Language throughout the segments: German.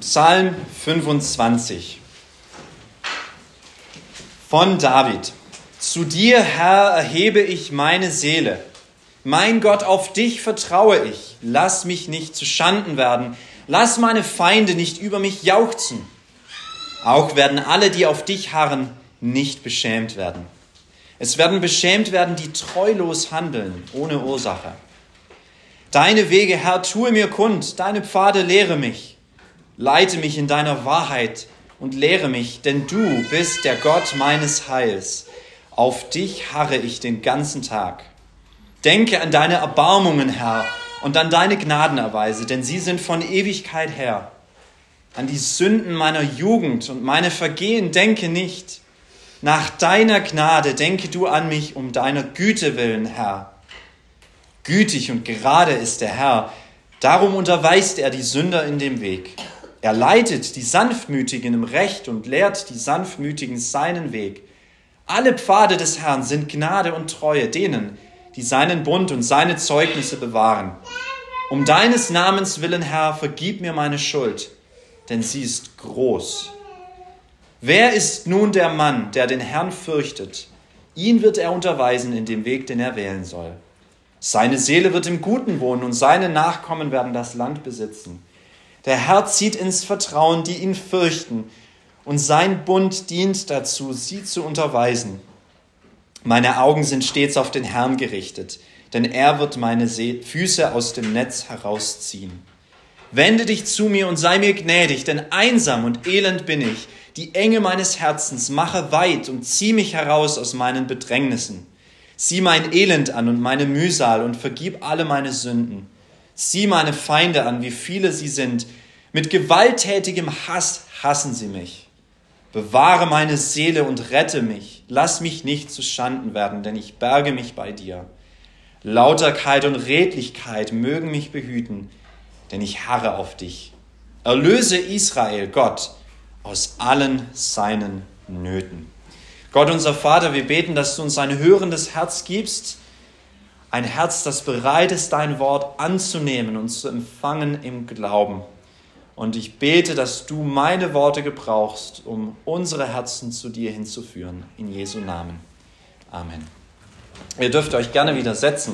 Psalm 25 von David. Zu dir, Herr, erhebe ich meine Seele. Mein Gott, auf dich vertraue ich. Lass mich nicht zu Schanden werden. Lass meine Feinde nicht über mich jauchzen. Auch werden alle, die auf dich harren, nicht beschämt werden. Es werden beschämt werden, die treulos handeln, ohne Ursache. Deine Wege, Herr, tue mir kund. Deine Pfade lehre mich. Leite mich in deiner Wahrheit und lehre mich, denn du bist der Gott meines Heils. Auf dich harre ich den ganzen Tag. Denke an deine Erbarmungen, Herr, und an deine Gnadenerweise, denn sie sind von Ewigkeit her. An die Sünden meiner Jugend und meine Vergehen denke nicht. Nach deiner Gnade denke du an mich um deiner Güte willen, Herr. Gütig und gerade ist der Herr, darum unterweist er die Sünder in dem Weg. Er leitet die Sanftmütigen im Recht und lehrt die Sanftmütigen seinen Weg. Alle Pfade des Herrn sind Gnade und Treue denen, die seinen Bund und seine Zeugnisse bewahren. Um deines Namens willen, Herr, vergib mir meine Schuld, denn sie ist groß. Wer ist nun der Mann, der den Herrn fürchtet? Ihn wird er unterweisen in dem Weg, den er wählen soll. Seine Seele wird im Guten wohnen und seine Nachkommen werden das Land besitzen. Der Herr zieht ins Vertrauen, die ihn fürchten, und sein Bund dient dazu, sie zu unterweisen. Meine Augen sind stets auf den Herrn gerichtet, denn er wird meine Füße aus dem Netz herausziehen. Wende dich zu mir und sei mir gnädig, denn einsam und elend bin ich. Die Enge meines Herzens mache weit und zieh mich heraus aus meinen Bedrängnissen. Sieh mein Elend an und meine Mühsal und vergib alle meine Sünden. Sieh meine Feinde an, wie viele sie sind. Mit gewalttätigem Hass hassen sie mich. Bewahre meine Seele und rette mich. Lass mich nicht zu Schanden werden, denn ich berge mich bei dir. Lauterkeit und Redlichkeit mögen mich behüten, denn ich harre auf dich. Erlöse Israel, Gott, aus allen seinen Nöten. Gott, unser Vater, wir beten, dass du uns ein hörendes Herz gibst, ein Herz, das bereit ist, dein Wort anzunehmen und zu empfangen im Glauben. Und ich bete, dass du meine Worte gebrauchst, um unsere Herzen zu dir hinzuführen. In Jesu Namen. Amen. Ihr dürft euch gerne wieder setzen.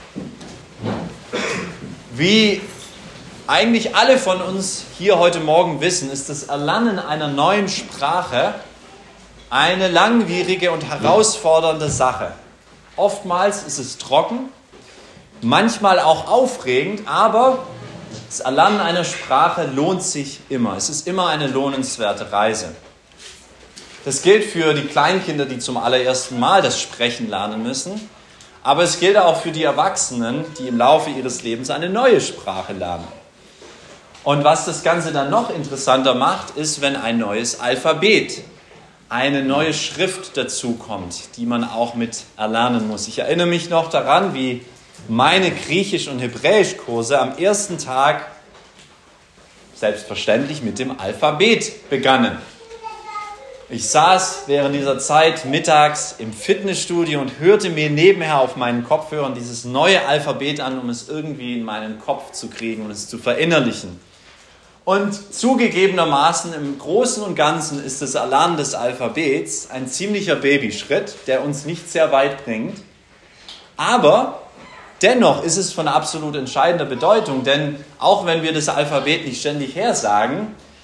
Wie eigentlich alle von uns hier heute Morgen wissen, ist das Erlernen einer neuen Sprache eine langwierige und herausfordernde Sache. Oftmals ist es trocken, manchmal auch aufregend, aber das Erlernen einer Sprache lohnt sich immer. Es ist immer eine lohnenswerte Reise. Das gilt für die Kleinkinder, die zum allerersten Mal das Sprechen lernen müssen, aber es gilt auch für die Erwachsenen, die im Laufe ihres Lebens eine neue Sprache lernen. Und was das Ganze dann noch interessanter macht, ist, wenn ein neues Alphabet, eine neue Schrift dazukommt, die man auch mit erlernen muss. Ich erinnere mich noch daran, wie meine Griechisch- und Hebräischkurse am ersten Tag selbstverständlich mit dem Alphabet begannen. Ich saß während dieser Zeit mittags im Fitnessstudio und hörte mir nebenher auf meinen Kopfhörern dieses neue Alphabet an, um es irgendwie in meinen Kopf zu kriegen und es zu verinnerlichen. Und zugegebenermaßen im Großen und Ganzen ist das Erlernen des Alphabets ein ziemlicher Babyschritt, der uns nicht sehr weit bringt. Aber dennoch ist es von absolut entscheidender Bedeutung, denn auch wenn wir das Alphabet nicht ständig hersagen,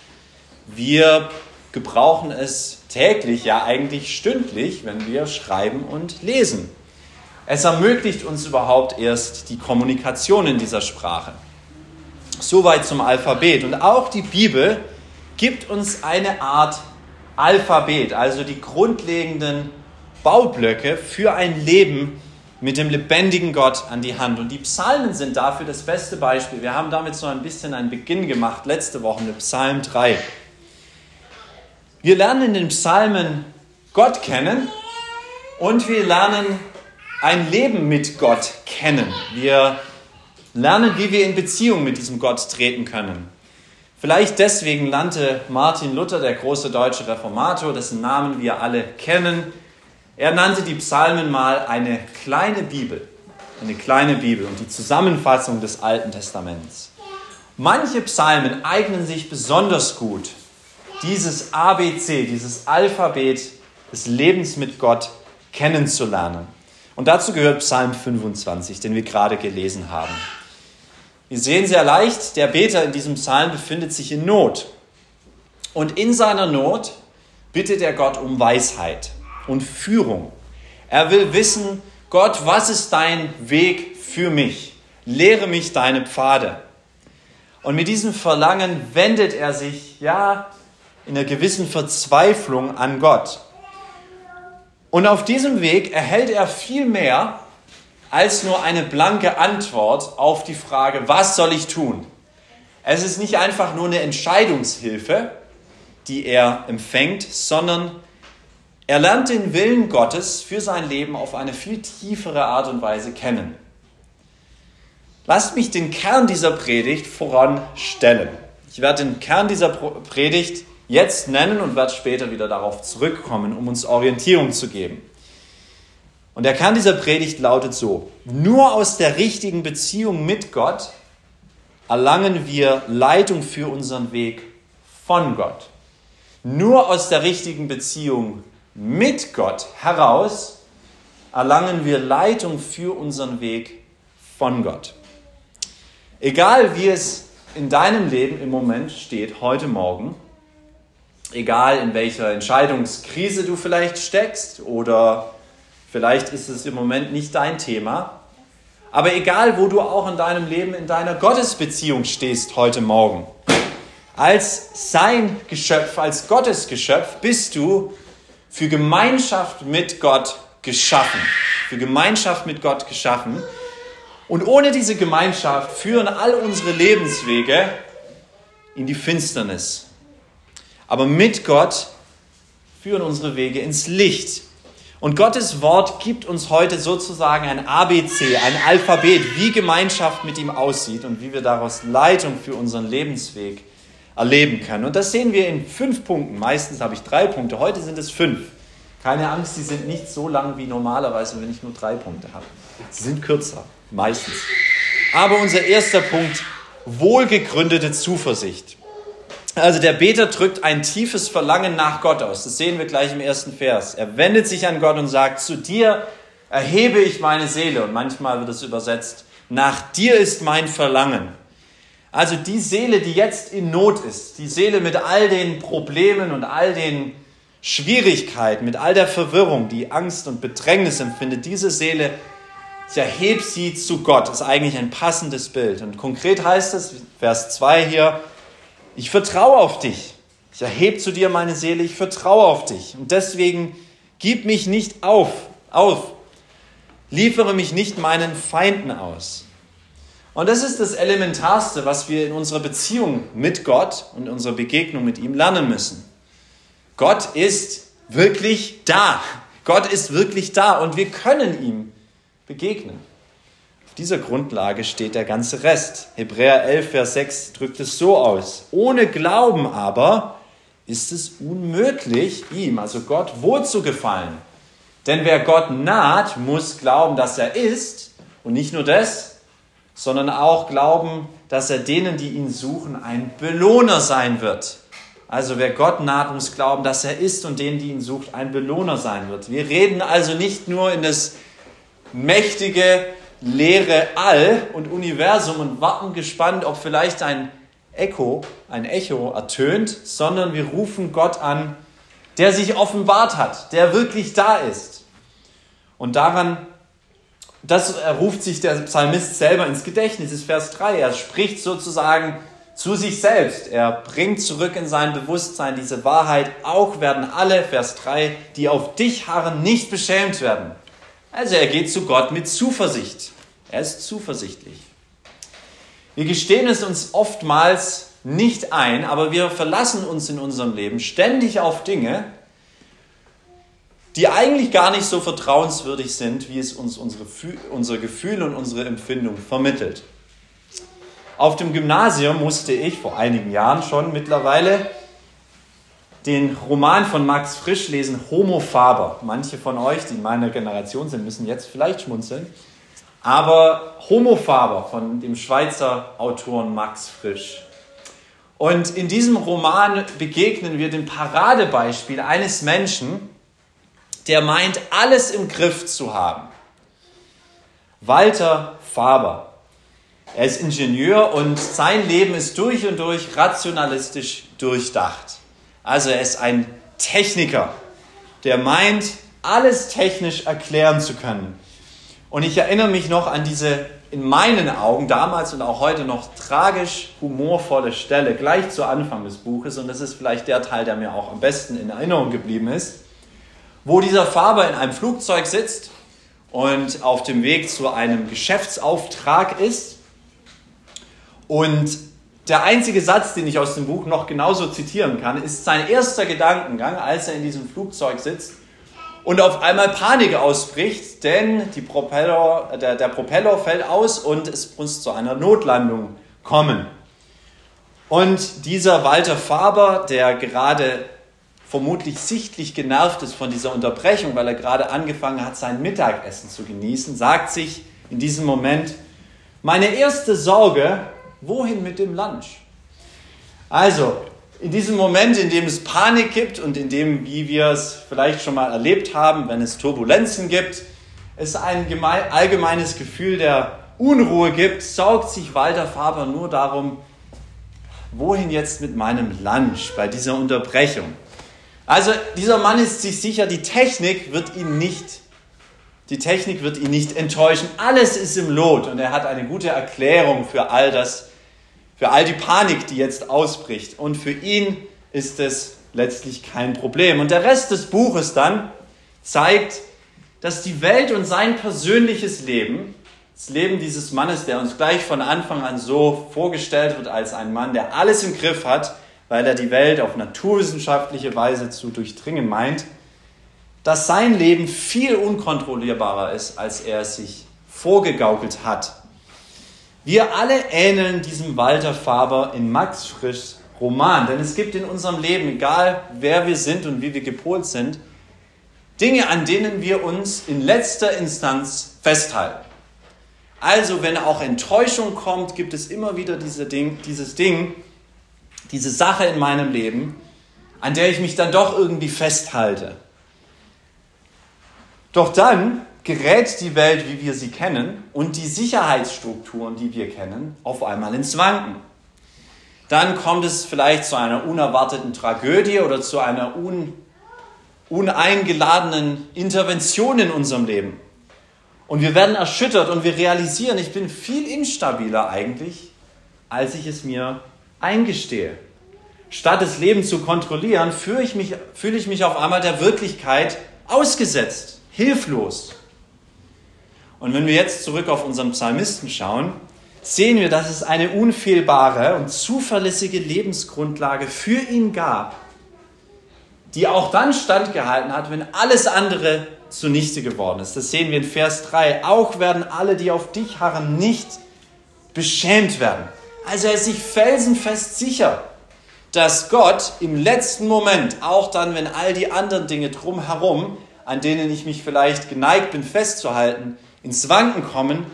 wir gebrauchen es täglich, ja eigentlich stündlich, wenn wir schreiben und lesen. Es ermöglicht uns überhaupt erst die Kommunikation in dieser Sprache. Soweit zum Alphabet. Und auch die Bibel gibt uns eine Art Alphabet, also die grundlegenden Baublöcke für ein Leben mit dem lebendigen Gott an die Hand. Und die Psalmen sind dafür das beste Beispiel. Wir haben damit so ein bisschen einen Beginn gemacht, letzte Woche mit Psalm 3. Wir lernen in den Psalmen Gott kennen und wir lernen ein Leben mit Gott kennen. Wir lernen, wie wir in Beziehung mit diesem Gott treten können. Vielleicht deswegen nannte Martin Luther, der große deutsche Reformator, dessen Namen wir alle kennen, er nannte die Psalmen mal eine kleine Bibel und die Zusammenfassung des Alten Testaments. Manche Psalmen eignen sich besonders gut, dieses ABC, dieses Alphabet des Lebens mit Gott kennenzulernen. Und dazu gehört Psalm 25, den wir gerade gelesen haben. Wir sehen sehr leicht, der Beter in diesem Psalm befindet sich in Not. Und in seiner Not bittet er Gott um Weisheit und Führung. Er will wissen, Gott, was ist dein Weg für mich? Lehre mich deine Pfade. Und mit diesem Verlangen wendet er sich, in einer gewissen Verzweiflung an Gott. Und auf diesem Weg erhält er viel mehr als nur eine blanke Antwort auf die Frage, was soll ich tun? Es ist nicht einfach nur eine Entscheidungshilfe, die er empfängt, sondern er lernt den Willen Gottes für sein Leben auf eine viel tiefere Art und Weise kennen. Lasst mich den Kern dieser Predigt voranstellen. Ich werde den Kern dieser Predigt jetzt nennen und werde später wieder darauf zurückkommen, um uns Orientierung zu geben. Und der Kern dieser Predigt lautet so: Nur aus der richtigen Beziehung mit Gott erlangen wir Leitung für unseren Weg von Gott. Nur aus der richtigen Beziehung mit Gott heraus erlangen wir Leitung für unseren Weg von Gott. Egal wie es in deinem Leben im Moment steht, heute Morgen, egal in welcher Entscheidungskrise du vielleicht steckst oder vielleicht ist es im Moment nicht dein Thema, aber egal wo du auch in deinem Leben, in deiner Gottesbeziehung stehst heute Morgen, als sein Geschöpf, als Gottes Geschöpf bist du für Gemeinschaft mit Gott geschaffen. Für Gemeinschaft mit Gott geschaffen. Und ohne diese Gemeinschaft führen all unsere Lebenswege in die Finsternis. Aber mit Gott führen unsere Wege ins Licht. Und Gottes Wort gibt uns heute sozusagen ein ABC, ein Alphabet, wie Gemeinschaft mit ihm aussieht und wie wir daraus Leitung für unseren Lebensweg erleben können. Und das sehen wir in 5 Punkten. Meistens habe ich 3 Punkte, heute sind es 5. Keine Angst, sie sind nicht so lang wie normalerweise, wenn ich nur 3 Punkte habe. Sie sind kürzer, meistens. Aber unser erster Punkt, wohlgegründete Zuversicht. Also der Beter drückt ein tiefes Verlangen nach Gott aus. Das sehen wir gleich im ersten Vers. Er wendet sich an Gott und sagt, zu dir erhebe ich meine Seele. Und manchmal wird es übersetzt, nach dir ist mein Verlangen. Also die Seele, die jetzt in Not ist, die Seele mit all den Problemen und all den Schwierigkeiten, mit all der Verwirrung, die Angst und Bedrängnis empfindet, diese Seele, ich erhebe sie zu Gott. Das ist eigentlich ein passendes Bild. Und konkret heißt es, Vers 2 hier, ich vertraue auf dich. Ich erhebe zu dir meine Seele, ich vertraue auf dich. Und deswegen gib mich nicht auf. Liefere mich nicht meinen Feinden aus. Und das ist das Elementarste, was wir in unserer Beziehung mit Gott und unserer Begegnung mit ihm lernen müssen. Gott ist wirklich da. Gott ist wirklich da und wir können ihm begegnen. Auf dieser Grundlage steht der ganze Rest. Hebräer 11, Vers 6 drückt es so aus. Ohne Glauben aber ist es unmöglich, ihm, also Gott, wohlzugefallen. Denn wer Gott naht, muss glauben, dass er ist. Und nicht nur das, sondern auch glauben, dass er denen, die ihn suchen, ein Belohner sein wird. Also wer Gott naht, muss glauben, dass er ist und denen, die ihn sucht, ein Belohner sein wird. Wir reden also nicht nur in das mächtige, leere All und Universum und warten gespannt, ob vielleicht ein Echo ertönt, sondern wir rufen Gott an, der sich offenbart hat, der wirklich da ist. Und das ruft sich der Psalmist selber ins Gedächtnis, das ist Vers 3. Er spricht sozusagen zu sich selbst. Er bringt zurück in sein Bewusstsein diese Wahrheit. Auch werden alle, Vers 3, die auf dich harren, nicht beschämt werden. Also er geht zu Gott mit Zuversicht. Er ist zuversichtlich. Wir gestehen es uns oftmals nicht ein, aber wir verlassen uns in unserem Leben ständig auf Dinge, die eigentlich gar nicht so vertrauenswürdig sind, wie es uns unser Gefühl und unsere Empfindung vermittelt. Auf dem Gymnasium musste ich, vor einigen Jahren schon mittlerweile, den Roman von Max Frisch lesen, Homo Faber. Manche von euch, die in meiner Generation sind, müssen jetzt vielleicht schmunzeln. aber Homofaber von dem Schweizer Autoren Max Frisch. Und in diesem Roman begegnen wir dem Paradebeispiel eines Menschen, der meint, alles im Griff zu haben. Walter Faber. Er ist Ingenieur und sein Leben ist durch und durch rationalistisch durchdacht. Also er ist ein Techniker, der meint, alles technisch erklären zu können. Und ich erinnere mich noch an diese, in meinen Augen, damals und auch heute noch tragisch humorvolle Stelle, gleich zu Anfang des Buches. Und das ist vielleicht der Teil, der mir auch am besten in Erinnerung geblieben ist, wo dieser Faber in einem Flugzeug sitzt und auf dem Weg zu einem Geschäftsauftrag ist. Und der einzige Satz, den ich aus dem Buch noch genauso zitieren kann, ist sein erster Gedankengang, als er in diesem Flugzeug sitzt und auf einmal Panik ausbricht, denn der Propeller fällt aus und es muss zu einer Notlandung kommen. Und dieser Walter Faber, der gerade vermutlich sichtlich genervt ist von dieser Unterbrechung, weil er gerade angefangen hat, sein Mittagessen zu genießen, sagt sich in diesem Moment, meine erste Sorge, wohin mit dem Lunch? Also, in diesem Moment, in dem es Panik gibt und in dem, wie wir es vielleicht schon mal erlebt haben, wenn es Turbulenzen gibt, es ein allgemeines Gefühl der Unruhe gibt, sorgt sich Walter Faber nur darum, wohin jetzt mit meinem Lunch bei dieser Unterbrechung? Also dieser Mann ist sich sicher, die Technik wird ihn nicht enttäuschen. Alles ist im Lot und er hat eine gute Erklärung für all das, für all die Panik, die jetzt ausbricht. Und für ihn ist es letztlich kein Problem. Und der Rest des Buches dann zeigt, dass die Welt und sein persönliches Leben, das Leben dieses Mannes, der uns gleich von Anfang an so vorgestellt wird als ein Mann, der alles im Griff hat, weil er die Welt auf naturwissenschaftliche Weise zu durchdringen meint, dass sein Leben viel unkontrollierbarer ist, als er es sich vorgegaukelt hat. Wir alle ähneln diesem Walter Faber in Max Frischs Roman, denn es gibt in unserem Leben, egal wer wir sind und wie wir gepolt sind, Dinge, an denen wir uns in letzter Instanz festhalten. Also wenn auch Enttäuschung kommt, gibt es immer wieder diese Sache in meinem Leben, an der ich mich dann doch irgendwie festhalte. Doch dann gerät die Welt, wie wir sie kennen, und die Sicherheitsstrukturen, die wir kennen, auf einmal ins Wanken. Dann kommt es vielleicht zu einer unerwarteten Tragödie oder zu einer uneingeladenen Intervention in unserem Leben. Und wir werden erschüttert und wir realisieren, ich bin viel instabiler eigentlich, als ich es mir eingestehe. Statt das Leben zu kontrollieren, fühle ich mich auf einmal der Wirklichkeit ausgesetzt, hilflos. Und wenn wir jetzt zurück auf unseren Psalmisten schauen, sehen wir, dass es eine unfehlbare und zuverlässige Lebensgrundlage für ihn gab, die auch dann standgehalten hat, wenn alles andere zunichte geworden ist. Das sehen wir in Vers 3. Auch werden alle, die auf dich harren, nicht beschämt werden. Also er ist sich felsenfest sicher, dass Gott im letzten Moment, auch dann, wenn all die anderen Dinge drumherum, an denen ich mich vielleicht geneigt bin festzuhalten, ins Wanken kommen,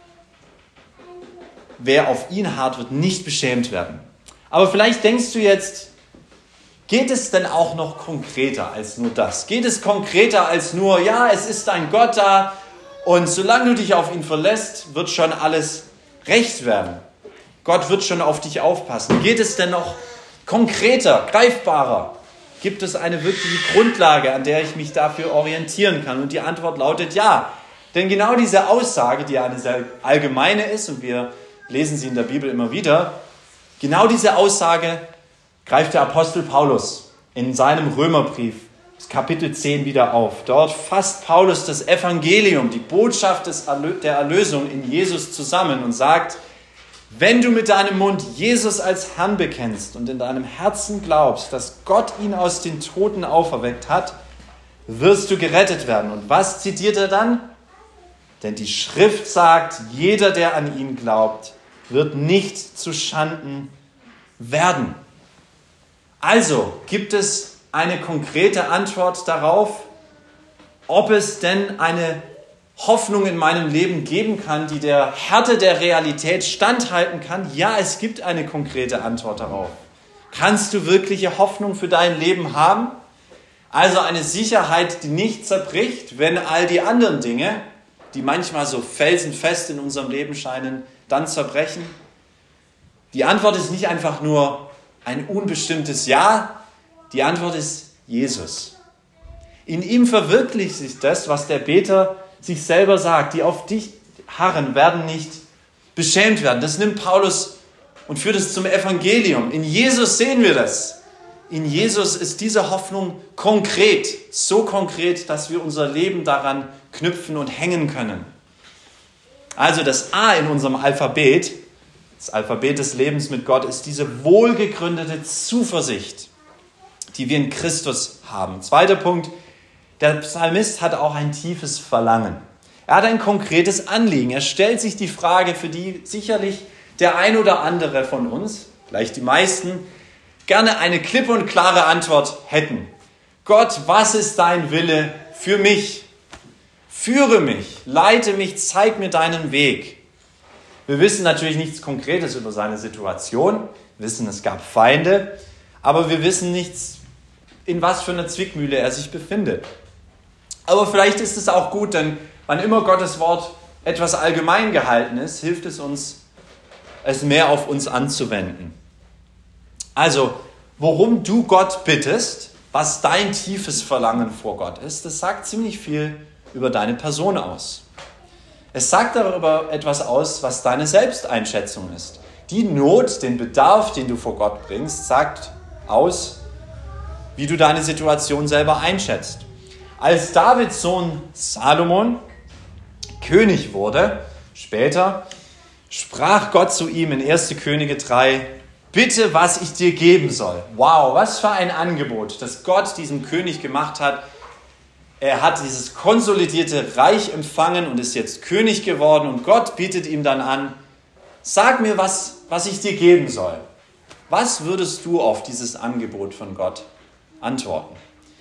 wer auf ihn harrt, wird nicht beschämt werden. Aber vielleicht denkst du jetzt, geht es denn auch noch konkreter als nur das? Geht es konkreter als nur, ja, es ist ein Gott da und solange du dich auf ihn verlässt, wird schon alles recht werden. Gott wird schon auf dich aufpassen. Geht es denn noch konkreter, greifbarer? Gibt es eine wirkliche Grundlage, an der ich mich dafür orientieren kann? Und die Antwort lautet ja. Denn genau diese Aussage, die eine sehr allgemeine ist, und wir lesen sie in der Bibel immer wieder, genau diese Aussage greift der Apostel Paulus in seinem Römerbrief, das Kapitel 10, wieder auf. Dort fasst Paulus das Evangelium, die Botschaft der Erlösung in Jesus zusammen und sagt, wenn du mit deinem Mund Jesus als Herrn bekennst und in deinem Herzen glaubst, dass Gott ihn aus den Toten auferweckt hat, wirst du gerettet werden. Und was zitiert er dann? Denn die Schrift sagt, jeder, der an ihn glaubt, wird nicht zu Schanden werden. Also gibt es eine konkrete Antwort darauf, ob es denn eine Hoffnung in meinem Leben geben kann, die der Härte der Realität standhalten kann? Ja, es gibt eine konkrete Antwort darauf. Kannst du wirkliche Hoffnung für dein Leben haben? Also eine Sicherheit, die nicht zerbricht, wenn all die anderen Dinge, die manchmal so felsenfest in unserem Leben scheinen, dann zerbrechen? Die Antwort ist nicht einfach nur ein unbestimmtes Ja, die Antwort ist Jesus. In ihm verwirklicht sich das, was der Beter sich selber sagt. Die auf dich harren, werden nicht beschämt werden. Das nimmt Paulus und führt es zum Evangelium. In Jesus sehen wir das. In Jesus ist diese Hoffnung konkret, so konkret, dass wir unser Leben daran knüpfen und hängen können. Also das A in unserem Alphabet, das Alphabet des Lebens mit Gott, ist diese wohlgegründete Zuversicht, die wir in Christus haben. Zweiter Punkt, der Psalmist hat auch ein tiefes Verlangen. Er hat ein konkretes Anliegen. Er stellt sich die Frage, für die sicherlich der ein oder andere von uns, vielleicht die meisten, gerne eine klipp und klare Antwort hätten. Gott, was ist dein Wille für mich? Führe mich, leite mich, zeig mir deinen Weg. Wir wissen natürlich nichts Konkretes über seine Situation. Wir wissen, es gab Feinde, aber wir wissen nichts, in was für einer Zwickmühle er sich befindet. Aber vielleicht ist es auch gut, denn wann immer Gottes Wort etwas allgemein gehalten ist, hilft es uns, es mehr auf uns anzuwenden. Also, worum du Gott bittest, was dein tiefes Verlangen vor Gott ist, das sagt ziemlich viel über deine Person aus. Es sagt darüber etwas aus, was deine Selbsteinschätzung ist. Die Not, den Bedarf, den du vor Gott bringst, sagt aus, wie du deine Situation selber einschätzt. Als Davids Sohn Salomon König wurde, später, sprach Gott zu ihm in 1. Könige 3, bitte, was ich dir geben soll. Wow, was für ein Angebot, das Gott diesem König gemacht hat. Er hat dieses konsolidierte Reich empfangen und ist jetzt König geworden. Und Gott bietet ihm dann an, sag mir, was ich dir geben soll. Was würdest du auf dieses Angebot von Gott antworten?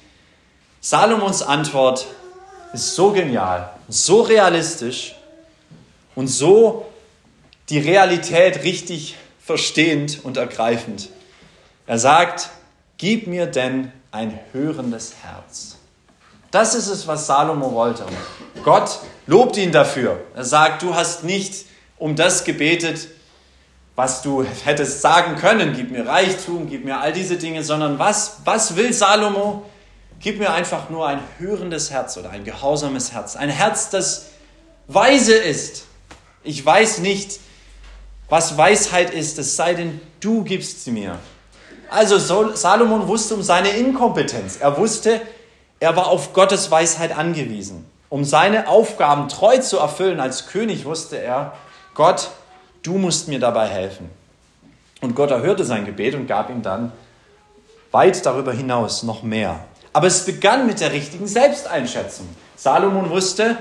Salomons Antwort ist so genial, so realistisch und so die Realität richtig verstehend und ergreifend. Er sagt, gib mir denn ein hörendes Herz. Das ist es, was Salomo wollte. Und Gott lobt ihn dafür. Er sagt, du hast nicht um das gebetet, was du hättest sagen können. Gib mir Reichtum, gib mir all diese Dinge, sondern was will Salomo? Gib mir einfach nur ein hörendes Herz oder ein gehorsames Herz. Ein Herz, das weise ist. Ich weiß nicht, was Weisheit ist, es sei denn, du gibst sie mir. Also Salomon wusste um seine Inkompetenz. Er wusste, er war auf Gottes Weisheit angewiesen. Um seine Aufgaben treu zu erfüllen als König wusste er, Gott, du musst mir dabei helfen. Und Gott erhörte sein Gebet und gab ihm dann weit darüber hinaus noch mehr. Aber es begann mit der richtigen Selbsteinschätzung. Salomon wusste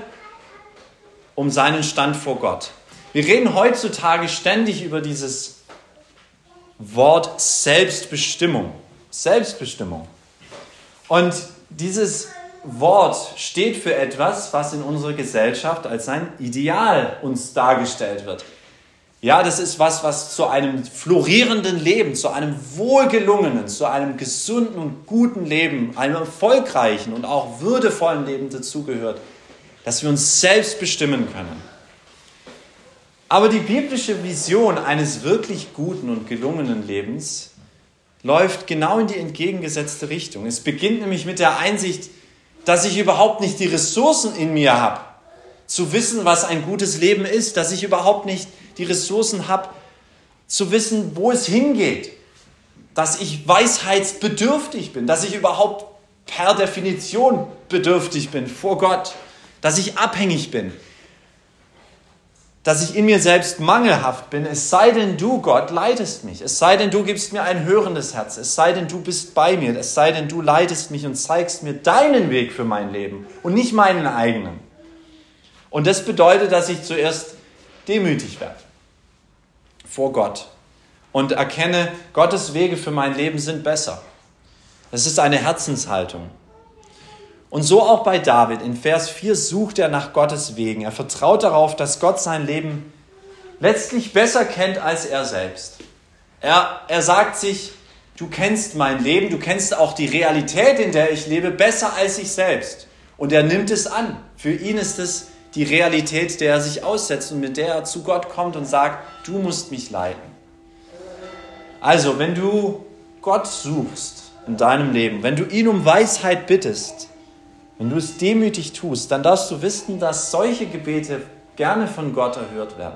um seinen Stand vor Gott. Wir reden heutzutage ständig über dieses Wort Selbstbestimmung. Selbstbestimmung. Und dieses Wort steht für etwas, was in unserer Gesellschaft als ein Ideal uns dargestellt wird. Ja, das ist was zu einem florierenden Leben, zu einem wohlgelungenen, zu einem gesunden und guten Leben, einem erfolgreichen und auch würdevollen Leben dazugehört, dass wir uns selbst bestimmen können. Aber die biblische Vision eines wirklich guten und gelungenen Lebens läuft genau in die entgegengesetzte Richtung. Es beginnt nämlich mit der Einsicht, dass ich überhaupt nicht die Ressourcen in mir habe, zu wissen, was ein gutes Leben ist, dass ich überhaupt nicht die Ressourcen habe, zu wissen, wo es hingeht, dass ich weisheitsbedürftig bin, dass ich überhaupt per Definition bedürftig bin vor Gott, dass ich abhängig bin, dass ich in mir selbst mangelhaft bin, es sei denn du, Gott, leitest mich, es sei denn du gibst mir ein hörendes Herz, es sei denn du bist bei mir, es sei denn du leitest mich und zeigst mir deinen Weg für mein Leben und nicht meinen eigenen. Und das bedeutet, dass ich zuerst demütig werde vor Gott und erkenne, Gottes Wege für mein Leben sind besser. Das ist eine Herzenshaltung. Und so auch bei David. In Vers 4 sucht er nach Gottes Wegen. Er vertraut darauf, dass Gott sein Leben letztlich besser kennt als er selbst. Er sagt sich, du kennst mein Leben, du kennst auch die Realität, in der ich lebe, besser als ich selbst. Und er nimmt es an. Für ihn ist es die Realität, der er sich aussetzt und mit der er zu Gott kommt und sagt, du musst mich leiten. Also, wenn du Gott suchst in deinem Leben, wenn du ihn um Weisheit bittest, wenn du es demütig tust, dann darfst du wissen, dass solche Gebete gerne von Gott erhört werden.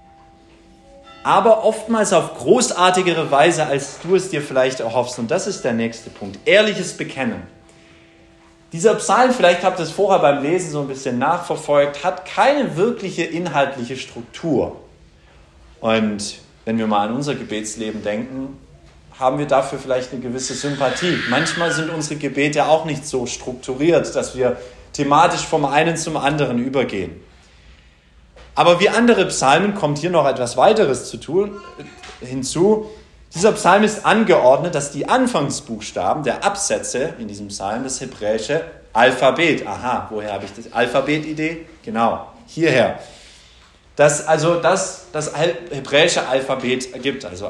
Aber oftmals auf großartigere Weise, als du es dir vielleicht erhoffst. Und das ist der nächste Punkt. Ehrliches Bekennen. Dieser Psalm, vielleicht habt ihr es vorher beim Lesen so ein bisschen nachverfolgt, hat keine wirkliche inhaltliche Struktur. Und wenn wir mal an unser Gebetsleben denken, haben wir dafür vielleicht eine gewisse Sympathie. Manchmal sind unsere Gebete auch nicht so strukturiert, dass wir thematisch vom einen zum anderen übergehen. Aber wie andere Psalmen kommt hier noch etwas weiteres hinzu. Dieser Psalm ist angeordnet, dass die Anfangsbuchstaben der Absätze in diesem Psalm das hebräische Alphabet, aha, woher habe ich das Alphabet-Idee? Genau, hierher. Das hebräische Alphabet ergibt, also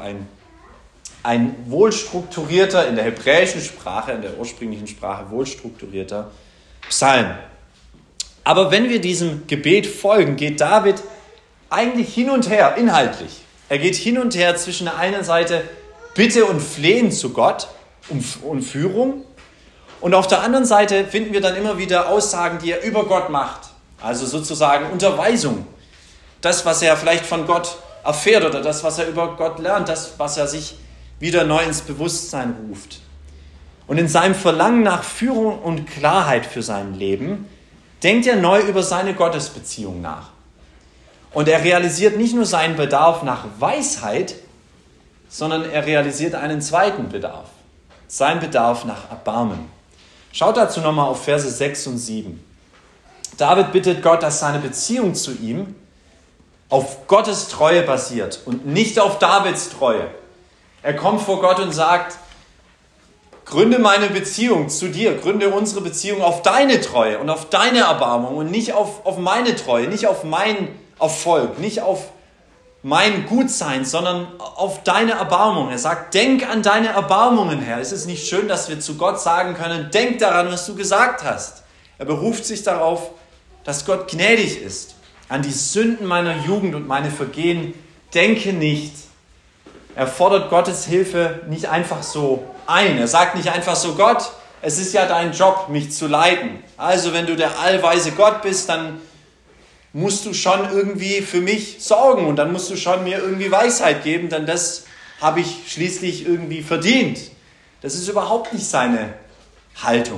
ein wohlstrukturierter, in der hebräischen Sprache, in der ursprünglichen Sprache wohlstrukturierter Psalm. Aber wenn wir diesem Gebet folgen, geht David eigentlich hin und her, inhaltlich. Er geht hin und her zwischen der einen Seite Bitte und Flehen zu Gott um Führung und auf der anderen Seite finden wir dann immer wieder Aussagen, die er über Gott macht. Also sozusagen Unterweisung. Das, was er vielleicht von Gott erfährt oder das, was er über Gott lernt, das, was er sich wieder neu ins Bewusstsein ruft. Und in seinem Verlangen nach Führung und Klarheit für sein Leben denkt er neu über seine Gottesbeziehung nach. Und er realisiert nicht nur seinen Bedarf nach Weisheit, sondern er realisiert einen zweiten Bedarf. Sein Bedarf nach Erbarmen. Schaut dazu nochmal auf Verse 6 und 7. David bittet Gott, dass seine Beziehung zu ihm auf Gottes Treue basiert und nicht auf Davids Treue. Er kommt vor Gott und sagt, gründe meine Beziehung zu dir, gründe unsere Beziehung auf deine Treue und auf deine Erbarmung und nicht auf meine Treue, nicht auf mein Erfolg, nicht auf mein Gutsein, sondern auf deine Erbarmung. Er sagt, denk an deine Erbarmungen, Herr. Ist es nicht schön, dass wir zu Gott sagen können, denk daran, was du gesagt hast. Er beruft sich darauf, dass Gott gnädig ist. An die Sünden meiner Jugend und meine Vergehen denke nicht. Er fordert Gottes Hilfe nicht einfach so ein. Er sagt nicht einfach so, Gott, es ist ja dein Job, mich zu leiten. Also wenn du der allweise Gott bist, dann musst du schon irgendwie für mich sorgen und dann musst du schon mir irgendwie Weisheit geben, denn das habe ich schließlich irgendwie verdient. Das ist überhaupt nicht seine Haltung.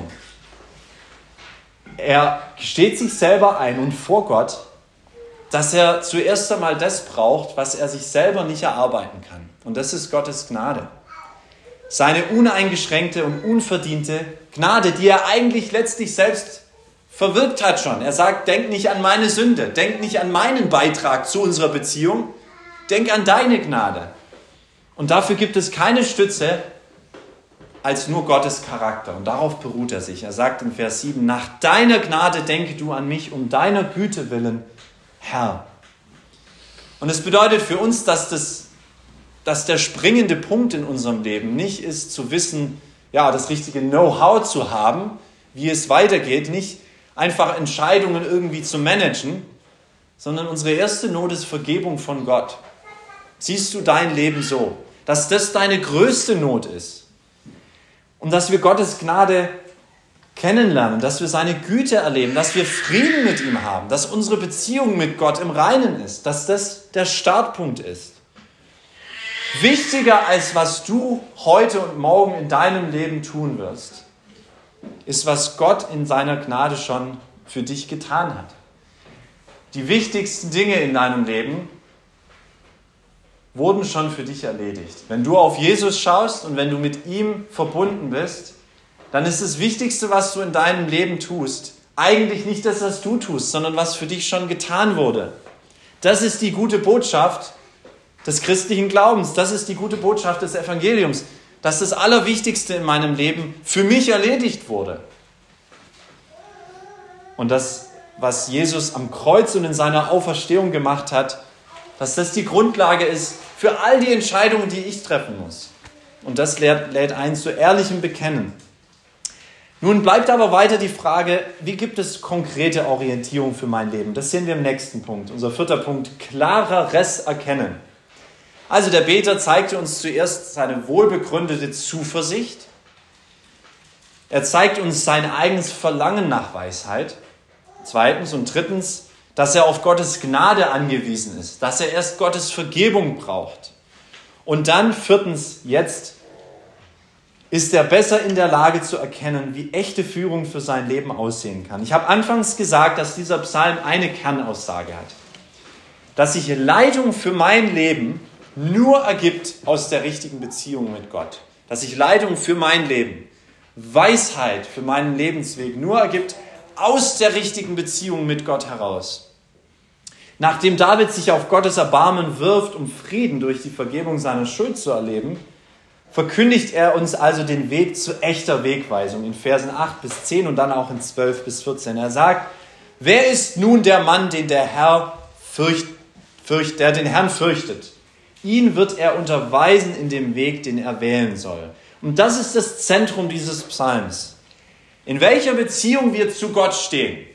Er gesteht sich selber ein und vor Gott, dass er zuerst einmal das braucht, was er sich selber nicht erarbeiten kann. Und das ist Gottes Gnade. Seine uneingeschränkte und unverdiente Gnade, die er eigentlich letztlich selbst verwirkt hat schon. Er sagt, denk nicht an meine Sünde, denk nicht an meinen Beitrag zu unserer Beziehung, denk an deine Gnade. Und dafür gibt es keine Stütze als nur Gottes Charakter. Und darauf beruht er sich. Er sagt in Vers 7, nach deiner Gnade denke du an mich, um deiner Güte willen, Herr. Und es bedeutet für uns, dass der springende Punkt in unserem Leben nicht ist, zu wissen, ja, das richtige Know-how zu haben, wie es weitergeht, nicht einfach Entscheidungen irgendwie zu managen, sondern unsere erste Not ist Vergebung von Gott. Siehst du dein Leben so, dass das deine größte Not ist und dass wir Gottes Gnade kennenlernen, dass wir seine Güte erleben, dass wir Frieden mit ihm haben, dass unsere Beziehung mit Gott im Reinen ist, dass das der Startpunkt ist. Wichtiger als was du heute und morgen in deinem Leben tun wirst, ist, was Gott in seiner Gnade schon für dich getan hat. Die wichtigsten Dinge in deinem Leben wurden schon für dich erledigt. Wenn du auf Jesus schaust und wenn du mit ihm verbunden bist, dann ist das Wichtigste, was du in deinem Leben tust, eigentlich nicht das, was du tust, sondern was für dich schon getan wurde. Das ist die gute Botschaft des christlichen Glaubens. Das ist die gute Botschaft des Evangeliums, dass das Allerwichtigste in meinem Leben für mich erledigt wurde. und das, was Jesus am Kreuz und in seiner Auferstehung gemacht hat, dass das die Grundlage ist für all die Entscheidungen, die ich treffen muss. Und das lädt ein zu ehrlichem Bekennen. Nun bleibt aber weiter die Frage, wie gibt es konkrete Orientierung für mein Leben? Das sehen wir im nächsten Punkt. Unser 4. Punkt, klareres Erkennen. Also der Beter zeigte uns zuerst seine wohlbegründete Zuversicht. Er zeigt uns sein eigenes Verlangen nach Weisheit. 2. und 3., dass er auf Gottes Gnade angewiesen ist, dass er erst Gottes Vergebung braucht. Und dann 4. jetzt ist er besser in der Lage zu erkennen, wie echte Führung für sein Leben aussehen kann. Ich habe anfangs gesagt, dass dieser Psalm eine Kernaussage hat. Dass sich Leitung für mein Leben nur ergibt aus der richtigen Beziehung mit Gott. Dass sich Leitung für mein Leben, Weisheit für meinen Lebensweg nur ergibt aus der richtigen Beziehung mit Gott heraus. Nachdem David sich auf Gottes Erbarmen wirft, um Frieden durch die Vergebung seiner Schuld zu erleben, verkündigt er uns also den Weg zu echter Wegweisung in Versen 8 bis 10 und dann auch in 12 bis 14. Er sagt, wer ist nun der Mann, den der den Herrn fürchtet? Ihn wird er unterweisen in dem Weg, den er wählen soll. Und das ist das Zentrum dieses Psalms. In welcher Beziehung wir zu Gott stehen,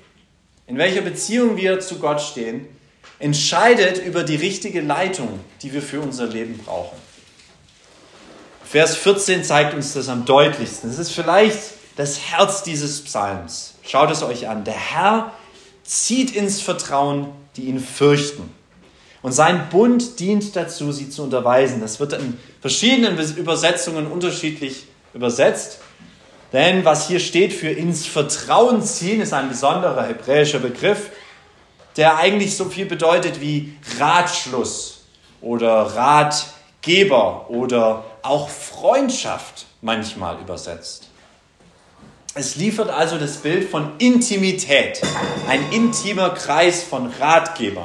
entscheidet über die richtige Leitung, die wir für unser Leben brauchen. Vers 14 zeigt uns das am deutlichsten. Es ist vielleicht das Herz dieses Psalms. Schaut es euch an. Der Herr zieht ins Vertrauen, die ihn fürchten. Und sein Bund dient dazu, sie zu unterweisen. Das wird in verschiedenen Übersetzungen unterschiedlich übersetzt. Denn was hier steht für ins Vertrauen ziehen, ist ein besonderer hebräischer Begriff, der eigentlich so viel bedeutet wie Ratschluss oder Ratgeber oder auch Freundschaft manchmal übersetzt. Es liefert also das Bild von Intimität, ein intimer Kreis von Ratgebern.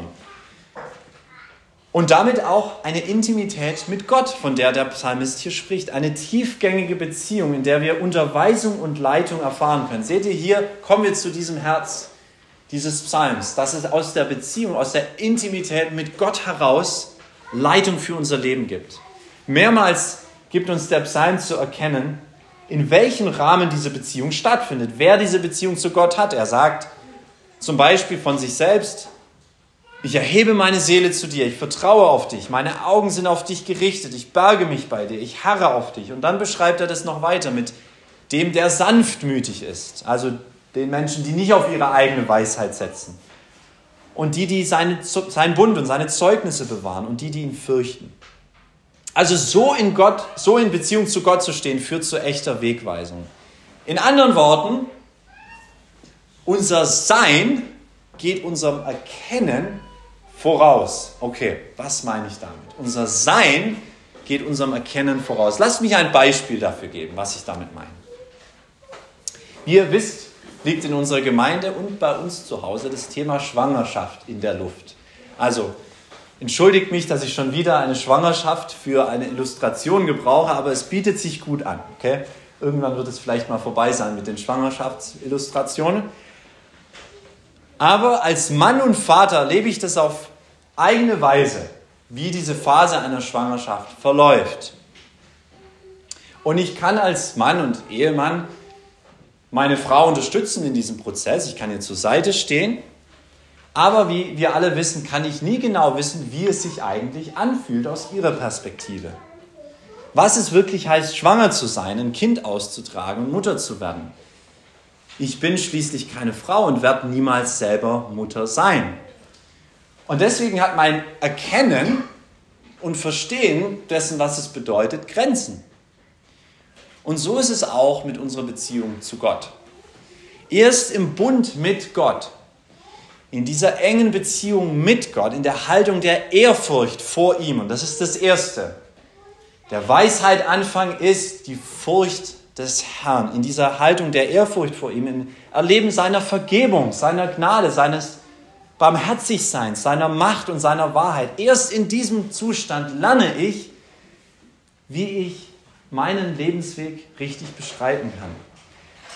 Und damit auch eine Intimität mit Gott, von der der Psalmist hier spricht. Eine tiefgängige Beziehung, in der wir Unterweisung und Leitung erfahren können. Seht ihr, hier kommen wir zu diesem Herz dieses Psalms, dass es aus der Beziehung, aus der Intimität mit Gott heraus Leitung für unser Leben gibt. Mehrmals gibt uns der Psalm zu erkennen, in welchem Rahmen diese Beziehung stattfindet, wer diese Beziehung zu Gott hat. Er sagt zum Beispiel von sich selbst, ich erhebe meine Seele zu dir, ich vertraue auf dich, meine Augen sind auf dich gerichtet, ich berge mich bei dir, ich harre auf dich. Und dann beschreibt er das noch weiter mit dem, der sanftmütig ist, also den Menschen, die nicht auf ihre eigene Weisheit setzen und die seinen Bund und seine Zeugnisse bewahren und die ihn fürchten. Also so in Beziehung zu Gott zu stehen, führt zu echter Wegweisung. In anderen Worten, unser Sein geht unserem Erkennen voraus. Okay, was meine ich damit? Unser Sein geht unserem Erkennen voraus. Lasst mich ein Beispiel dafür geben, was ich damit meine. Wie ihr wisst, liegt in unserer Gemeinde und bei uns zu Hause das Thema Schwangerschaft in der Luft. Also, entschuldigt mich, dass ich schon wieder eine Schwangerschaft für eine Illustration gebrauche, aber es bietet sich gut an. Okay? Irgendwann wird es vielleicht mal vorbei sein mit den Schwangerschaftsillustrationen. Aber als Mann und Vater erlebe ich das auf eigene Weise, wie diese Phase einer Schwangerschaft verläuft. Und ich kann als Mann und Ehemann meine Frau unterstützen in diesem Prozess. Ich kann ihr zur Seite stehen. Aber wie wir alle wissen, kann ich nie genau wissen, wie es sich eigentlich anfühlt aus ihrer Perspektive. Was es wirklich heißt, schwanger zu sein, ein Kind auszutragen und Mutter zu werden. Ich bin schließlich keine Frau und werde niemals selber Mutter sein. Und deswegen hat mein Erkennen und Verstehen dessen, was es bedeutet, Grenzen. Und so ist es auch mit unserer Beziehung zu Gott. Erst im Bund mit Gott, in dieser engen Beziehung mit Gott, in der Haltung der Ehrfurcht vor ihm, und das ist das Erste. Der Weisheit Anfang ist die Furcht des Herrn, in dieser Haltung der Ehrfurcht vor ihm, im Erleben seiner Vergebung, seiner Gnade, seines Barmherzigseins, seiner Macht und seiner Wahrheit. Erst in diesem Zustand lerne ich, wie ich meinen Lebensweg richtig beschreiten kann.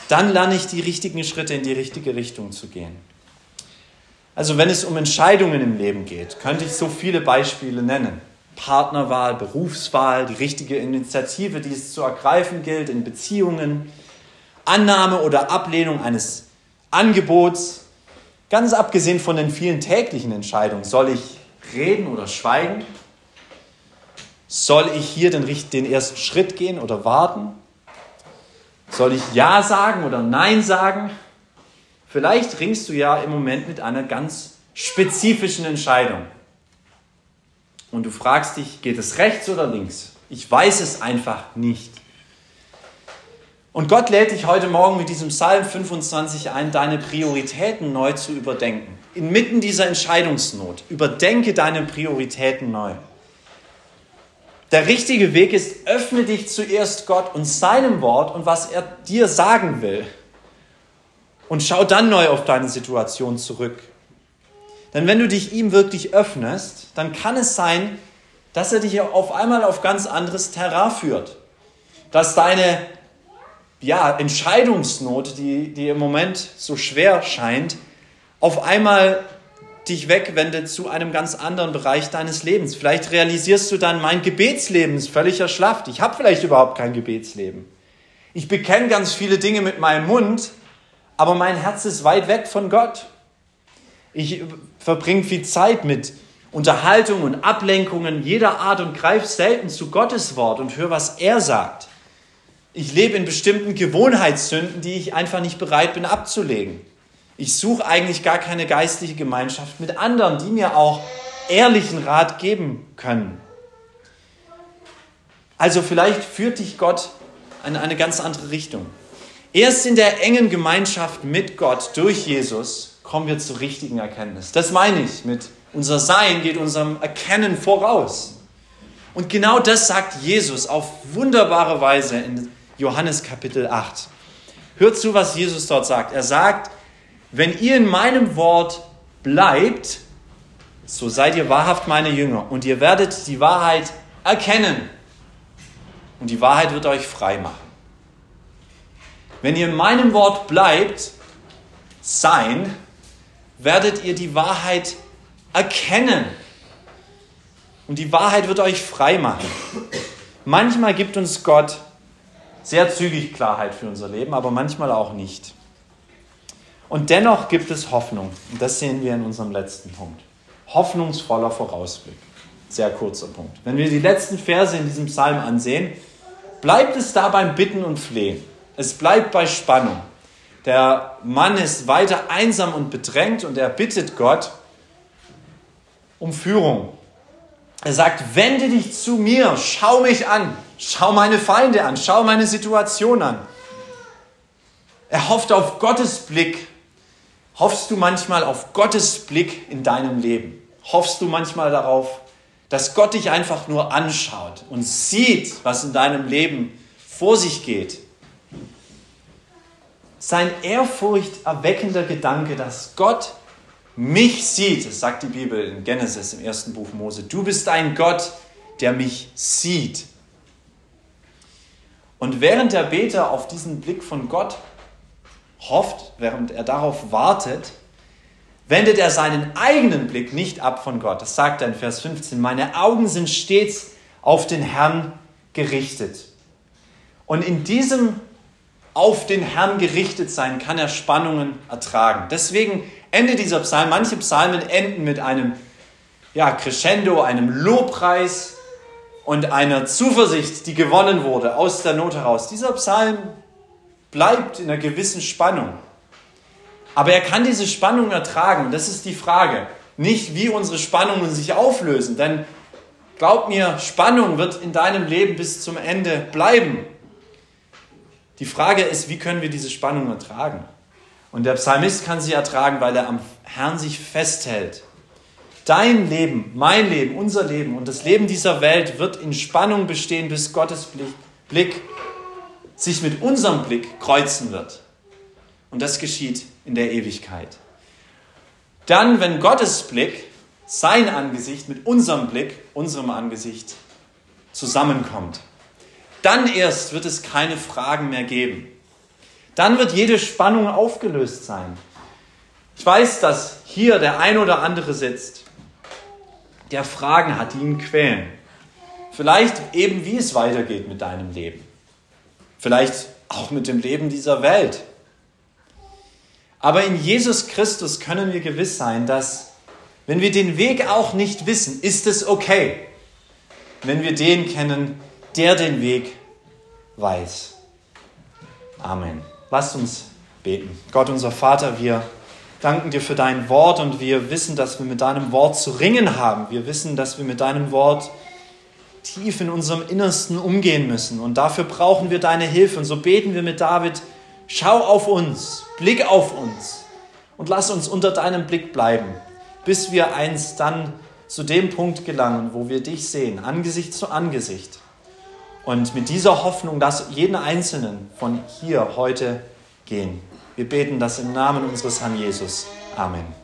dann lerne ich die richtigen Schritte in die richtige Richtung zu gehen. Also wenn es um Entscheidungen im Leben geht, könnte ich so viele Beispiele nennen. Partnerwahl, Berufswahl, die richtige Initiative, die es zu ergreifen gilt in Beziehungen, Annahme oder Ablehnung eines Angebots, ganz abgesehen von den vielen täglichen Entscheidungen. Soll ich reden oder schweigen? Soll ich hier den ersten Schritt gehen oder warten? Soll ich Ja sagen oder Nein sagen? Vielleicht ringst du ja im Moment mit einer ganz spezifischen Entscheidung. Und du fragst dich, geht es rechts oder links? Ich weiß es einfach nicht. Und Gott lädt dich heute Morgen mit diesem Psalm 25 ein, deine Prioritäten neu zu überdenken. Inmitten dieser Entscheidungsnot, überdenke deine Prioritäten neu. Der richtige Weg ist, öffne dich zuerst Gott und seinem Wort und was er dir sagen will. Und schau dann neu auf deine Situation zurück. Denn wenn du dich ihm wirklich öffnest, dann kann es sein, dass er dich auf einmal auf ganz anderes Terrain führt. Dass deine Entscheidungsnot, die im Moment so schwer scheint, auf einmal dich wegwendet zu einem ganz anderen Bereich deines Lebens. Vielleicht realisierst du dann, mein Gebetsleben ist völlig erschlafft. Ich habe vielleicht überhaupt kein Gebetsleben. Ich bekenne ganz viele Dinge mit meinem Mund, aber mein Herz ist weit weg von Gott. Ich verbringe viel Zeit mit Unterhaltung und Ablenkungen jeder Art und greife selten zu Gottes Wort und höre, was er sagt. Ich lebe in bestimmten Gewohnheitssünden, die ich einfach nicht bereit bin abzulegen. Ich suche eigentlich gar keine geistliche Gemeinschaft mit anderen, die mir auch ehrlichen Rat geben können. Also vielleicht führt dich Gott in eine ganz andere Richtung. Erst in der engen Gemeinschaft mit Gott durch Jesus kommen wir zur richtigen Erkenntnis. Das meine ich mit unser Sein geht unserem Erkennen voraus. Und genau das sagt Jesus auf wunderbare Weise in Johannes Kapitel 8. Hört zu, was Jesus dort sagt. Er sagt, wenn ihr in meinem Wort bleibt, so seid ihr wahrhaft meine Jünger und ihr werdet die Wahrheit erkennen und die Wahrheit wird euch frei machen. Wenn ihr in meinem Wort bleibt, sein, werdet ihr die Wahrheit erkennen und die Wahrheit wird euch frei machen. Manchmal gibt uns Gott sehr zügig Klarheit für unser Leben, aber manchmal auch nicht. Und dennoch gibt es Hoffnung. Und das sehen wir in unserem letzten Punkt. Hoffnungsvoller Vorausblick. Sehr kurzer Punkt. Wenn wir die letzten Verse in diesem Psalm ansehen, bleibt es da beim Bitten und Flehen. Es bleibt bei Spannung. Der Mann ist weiter einsam und bedrängt und er bittet Gott um Führung. Er sagt, wende dich zu mir, schau mich an, schau meine Feinde an, schau meine Situation an. Er hofft auf Gottes Blick. Hoffst du manchmal auf Gottes Blick in deinem Leben? Hoffst du manchmal darauf, dass Gott dich einfach nur anschaut und sieht, was in deinem Leben vor sich geht? Sein ehrfurchterweckender Gedanke, dass Gott mich sieht, das sagt die Bibel in Genesis im 1. Buch Mose. Du bist ein Gott, der mich sieht. Und während der Beter auf diesen Blick von Gott hofft, während er darauf wartet, wendet er seinen eigenen Blick nicht ab von Gott. Das sagt er in Vers 15. Meine Augen sind stets auf den Herrn gerichtet. Und in diesem auf den Herrn gerichtet sein kann er Spannungen ertragen. Deswegen endet dieser Psalm. Manche Psalmen enden mit einem Crescendo, einem Lobpreis und einer Zuversicht, die gewonnen wurde aus der Not heraus. Dieser Psalm bleibt in einer gewissen Spannung. Aber er kann diese Spannung ertragen. Und das ist die Frage. Nicht, wie unsere Spannungen sich auflösen. Denn glaub mir, Spannung wird in deinem Leben bis zum Ende bleiben. Die Frage ist, wie können wir diese Spannung ertragen? Und der Psalmist kann sie ertragen, weil er am Herrn sich festhält. Dein Leben, mein Leben, unser Leben und das Leben dieser Welt wird in Spannung bestehen, bis Gottes Blick sich mit unserem Blick kreuzen wird. Und das geschieht in der Ewigkeit. Dann, wenn Gottes Blick, sein Angesicht mit unserem Blick, unserem Angesicht zusammenkommt, dann erst wird es keine Fragen mehr geben. Dann wird jede Spannung aufgelöst sein. Ich weiß, dass hier der ein oder andere sitzt, der Fragen hat, die ihn quälen. Vielleicht eben, wie es weitergeht mit deinem Leben. Vielleicht auch mit dem Leben dieser Welt. Aber in Jesus Christus können wir gewiss sein, dass, wenn wir den Weg auch nicht wissen, ist es okay, wenn wir den kennen, der den Weg weiß. Amen. Lasst uns beten. Gott, unser Vater, wir danken dir für dein Wort und wir wissen, dass wir mit deinem Wort zu ringen haben. Wir wissen, dass wir mit deinem Wort tief in unserem Innersten umgehen müssen und dafür brauchen wir deine Hilfe. Und so beten wir mit David, schau auf uns, blick auf uns und lass uns unter deinem Blick bleiben, bis wir einst dann zu dem Punkt gelangen, wo wir dich sehen, Angesicht zu Angesicht. Und mit dieser Hoffnung, dass jeden Einzelnen von hier heute gehen. Wir beten das im Namen unseres Herrn Jesus. Amen.